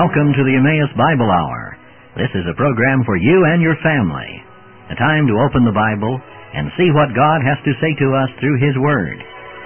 Welcome to the Emmaus Bible Hour. This is a program for you and your family. A time to open the Bible and see what God has to say to us through His Word.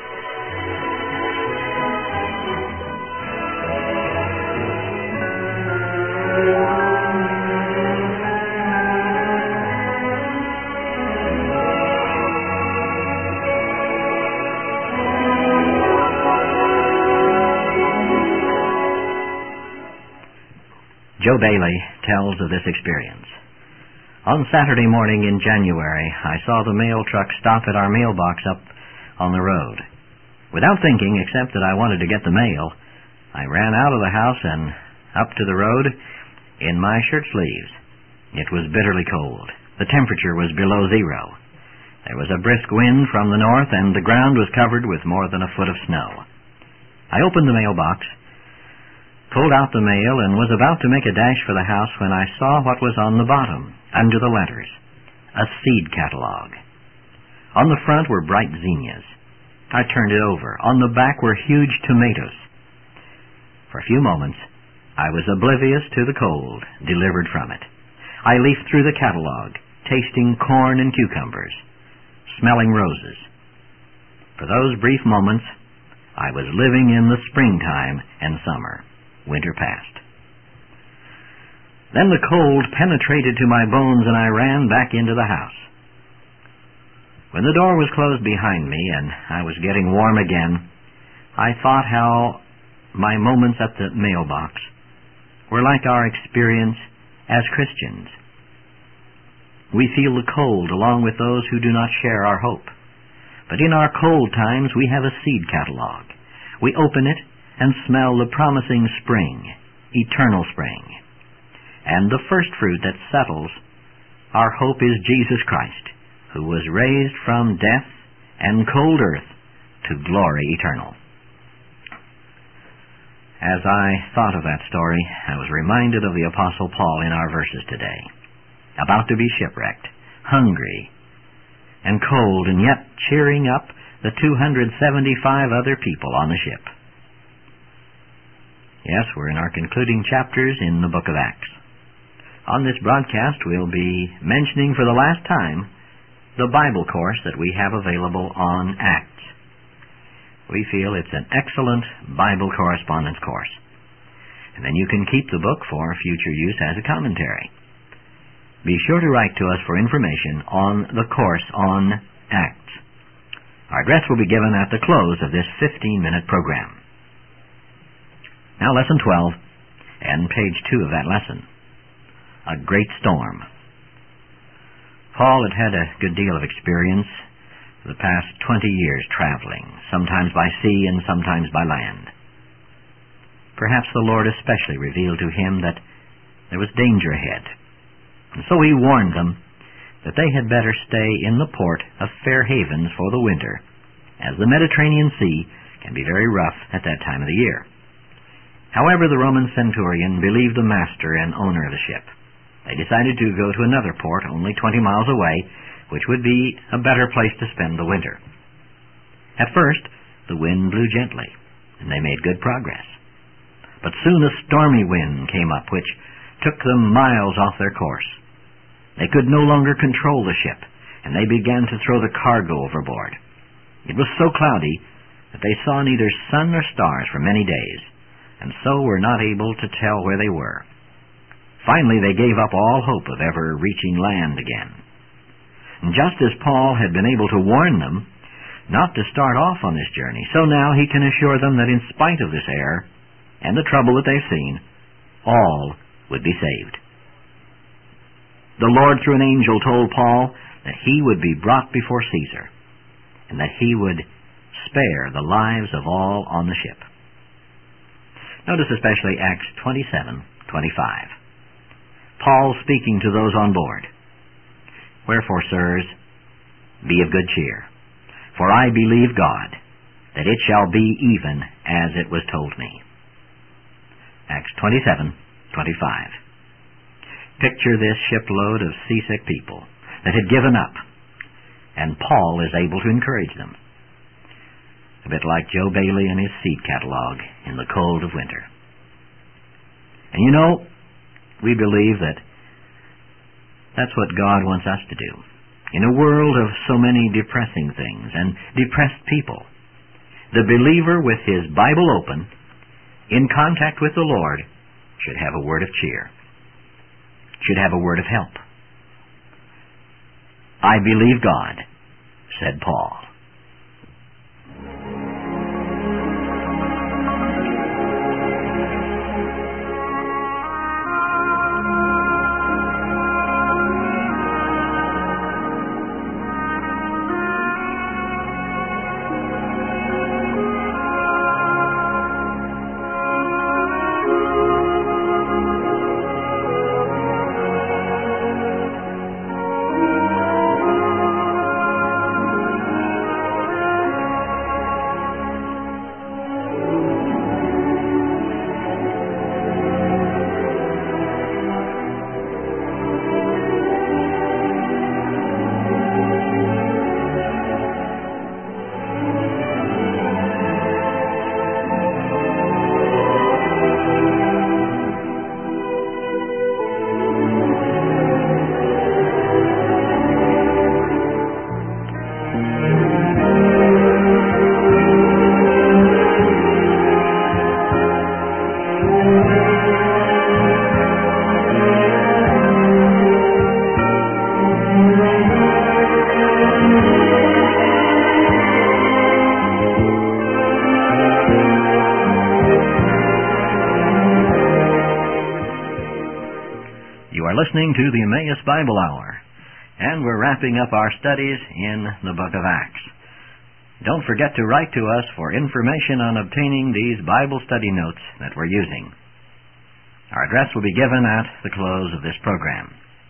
Joe Bailey tells of this experience. On Saturday morning in January, I saw the mail truck stop at our mailbox up on the road. Without thinking, except that I wanted to get the mail, I ran out of the house and up to the road in my shirt sleeves. It was bitterly cold. The temperature was below zero. There was a brisk wind from the north, and the ground was covered with more than a foot of snow. I opened the mailbox, pulled out the mail, and was about to make a dash for the house when I saw what was on the bottom, under the letters, a seed catalog. On the front were bright zinnias. I turned it over. On the back were huge tomatoes. For a few moments, I was oblivious to the cold delivered from it. I leafed through the catalog, tasting corn and cucumbers, smelling roses. For those brief moments, I was living in the springtime and summer. Winter passed. Then the cold penetrated to my bones, and I ran back into the house. When the door was closed behind me and I was getting warm again, I thought how my moments at the mailbox were like our experience as Christians. We feel the cold along with those who do not share our hope. But in our cold times, we have a seed catalog. We open it and smell the promising spring, eternal spring. And the first fruit that settles our hope is Jesus Christ, who was raised from death and cold earth to glory eternal. As I thought of that story, I was reminded of the Apostle Paul in our verses today, about to be shipwrecked, hungry and cold, and yet cheering up the 275 other people on the ship. Yes, we're in our concluding chapters in the book of Acts. On this broadcast, we'll be mentioning for the last time the Bible course that we have available on Acts. We feel it's an excellent Bible correspondence course. And then you can keep the book for future use as a commentary. Be sure to write to us for information on the course on Acts. Our address will be given at the close of this 15-minute program. Now, Lesson 12, and page 2 of that lesson. A great storm. Paul had had a good deal of experience for the past 20 years traveling, sometimes by sea and sometimes by land. Perhaps the Lord especially revealed to him that there was danger ahead. And so he warned them that they had better stay in the port of Fair Havens for the winter, as the Mediterranean Sea can be very rough at that time of the year. However, the Roman centurion believed the master and owner of the ship. They decided to go to another port only 20 miles away, which would be a better place to spend the winter. At first, the wind blew gently, and they made good progress. But soon a stormy wind came up, which took them miles off their course. They could no longer control the ship, and they began to throw the cargo overboard. It was so cloudy that they saw neither sun nor stars for many days, and so were not able to tell where they were. Finally, they gave up all hope of ever reaching land again. And just as Paul had been able to warn them not to start off on this journey, so now he can assure them that in spite of this error and the trouble that they've seen, all would be saved. The Lord, through an angel, told Paul that he would be brought before Caesar, and that he would spare the lives of all on the ship. Notice especially Acts 27:25. Paul speaking to those on board. Wherefore, sirs, be of good cheer, for I believe God, that it shall be even as it was told me. Acts 27:25. Picture this shipload of seasick people that had given up, and Paul is able to encourage them. A bit like Joe Bailey and his seed catalog in the cold of winter. And we believe that that's what God wants us to do. In a world of so many depressing things and depressed people, the believer with his Bible open, in contact with the Lord, should have a word of cheer, should have a word of help. I believe God, said Paul. Listening to the Emmaus Bible Hour, and we're wrapping up our studies in the book of Acts. Don't forget to write to us for information on obtaining these Bible study notes that we're using. Our address will be given at the close of this program.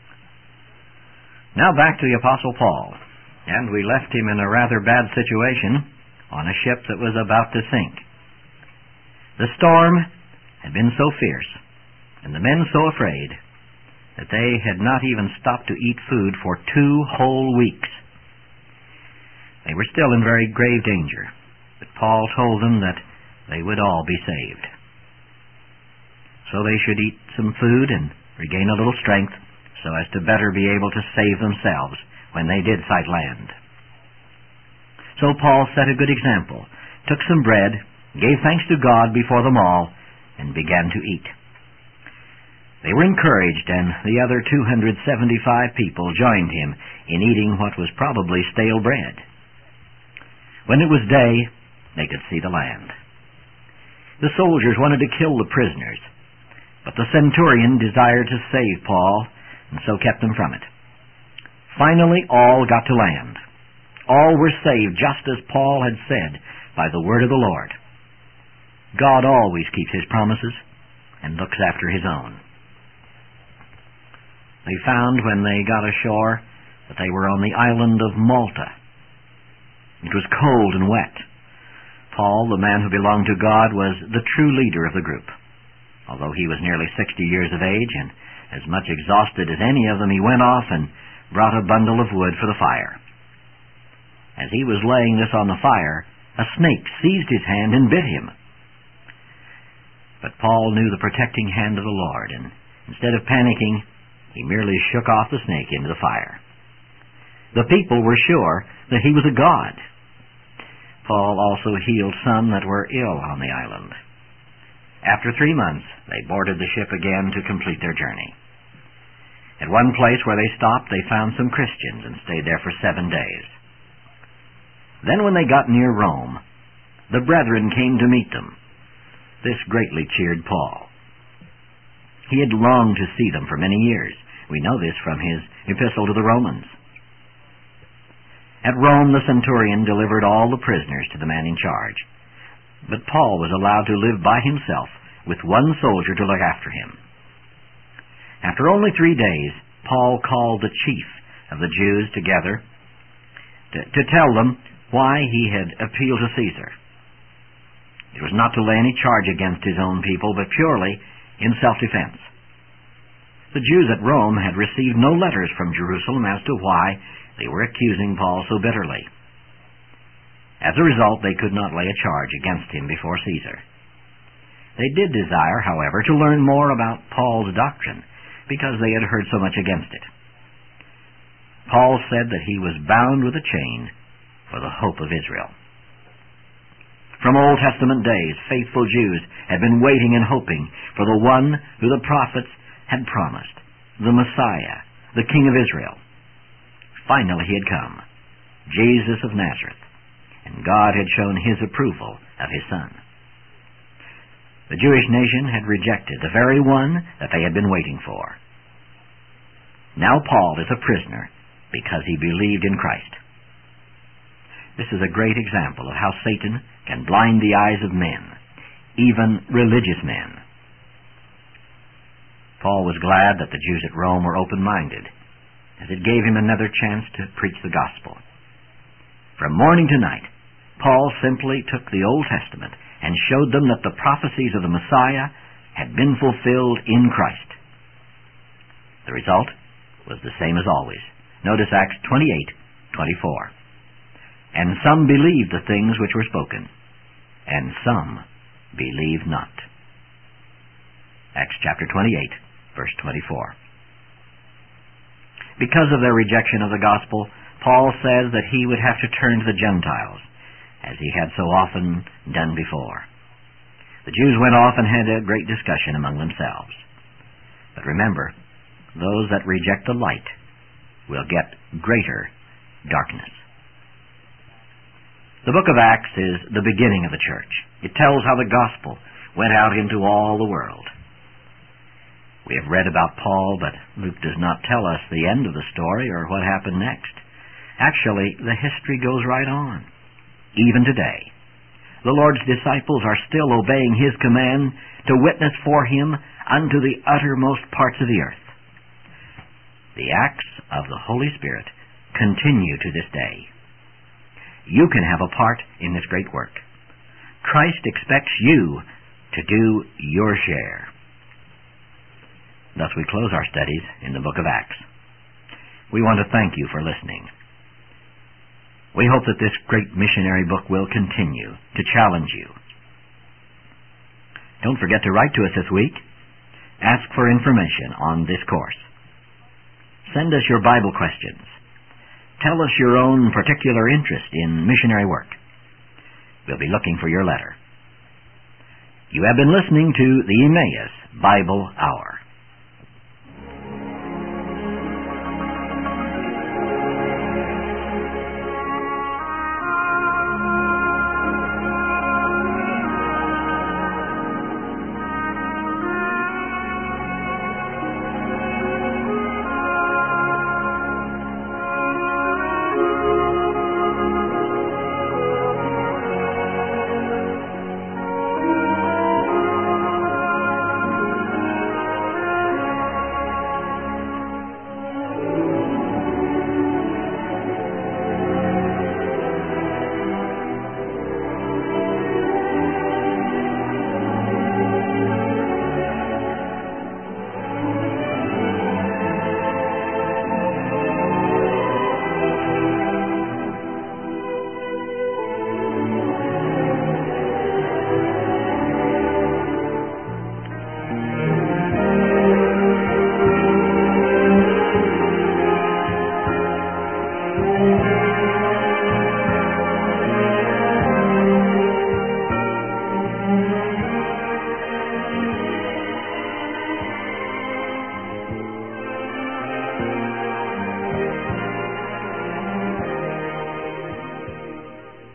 Now back to the Apostle Paul, and we left him in a rather bad situation on a ship that was about to sink. The storm had been so fierce, and the men so afraid, that they had not even stopped to eat food for 2 whole weeks. They were still in very grave danger, but Paul told them that they would all be saved. So they should eat some food and regain a little strength so as to better be able to save themselves when they did sight land. So Paul set a good example, took some bread, gave thanks to God before them all, and began to eat. They were encouraged, and the other 275 people joined him in eating what was probably stale bread. When it was day, they could see the land. The soldiers wanted to kill the prisoners, but the centurion desired to save Paul, and so kept them from it. Finally, all got to land. All were saved, just as Paul had said, by the word of the Lord. God always keeps His promises and looks after His own. They found when they got ashore that they were on the island of Malta. It was cold and wet. Paul, the man who belonged to God, was the true leader of the group. Although he was nearly 60 years of age and as much exhausted as any of them, he went off and brought a bundle of wood for the fire. As he was laying this on the fire, a snake seized his hand and bit him. But Paul knew the protecting hand of the Lord, and instead of panicking, he merely shook off the snake into the fire. The people were sure that he was a god. Paul also healed some that were ill on the island. After 3 months, they boarded the ship again to complete their journey. At one place where they stopped, they found some Christians and stayed there for 7 days. Then when they got near Rome, the brethren came to meet them. This greatly cheered Paul. He had longed to see them for many years. We know this from his epistle to the Romans. At Rome, the centurion delivered all the prisoners to the man in charge. But Paul was allowed to live by himself with one soldier to look after him. After only 3 days, Paul called the chief of the Jews together to tell them why he had appealed to Caesar. It was not to lay any charge against his own people, but purely in self-defense. The Jews at Rome had received no letters from Jerusalem as to why they were accusing Paul so bitterly. As a result, they could not lay a charge against him before Caesar. They did desire, however, to learn more about Paul's doctrine, because they had heard so much against it. Paul said that he was bound with a chain for the hope of Israel. From Old Testament days, faithful Jews had been waiting and hoping for the one who the prophets had promised, the Messiah, the King of Israel. Finally he had come, Jesus of Nazareth, and God had shown his approval of his Son. The Jewish nation had rejected the very one that they had been waiting for. Now Paul is a prisoner because he believed in Christ. This is a great example of how Satan can blind the eyes of men, even religious men. Paul was glad that the Jews at Rome were open-minded, as it gave him another chance to preach the gospel. From morning to night, Paul simply took the Old Testament and showed them that the prophecies of the Messiah had been fulfilled in Christ. The result was the same as always. Notice Acts 28:24. And some believed the things which were spoken, and some believed not. Acts chapter 28, verse 24. Because of their rejection of the gospel, Paul says that he would have to turn to the Gentiles, as he had so often done before. The Jews went off and had a great discussion among themselves. But remember, those that reject the light will get greater darkness. The book of Acts is the beginning of the church. It tells how the gospel went out into all the world. We have read about Paul, but Luke does not tell us the end of the story or what happened next. Actually, the history goes right on. Even today, the Lord's disciples are still obeying his command to witness for him unto the uttermost parts of the earth. The acts of the Holy Spirit continue to this day. You can have a part in this great work. Christ expects you to do your share. Thus we close our studies in the book of Acts. We want to thank you for listening. We hope that this great missionary book will continue to challenge you. Don't forget to write to us this week. Ask for information on this course. Send us your Bible questions. Tell us your own particular interest in missionary work. We'll be looking for your letter. You have been listening to the Emmaus Bible Hour.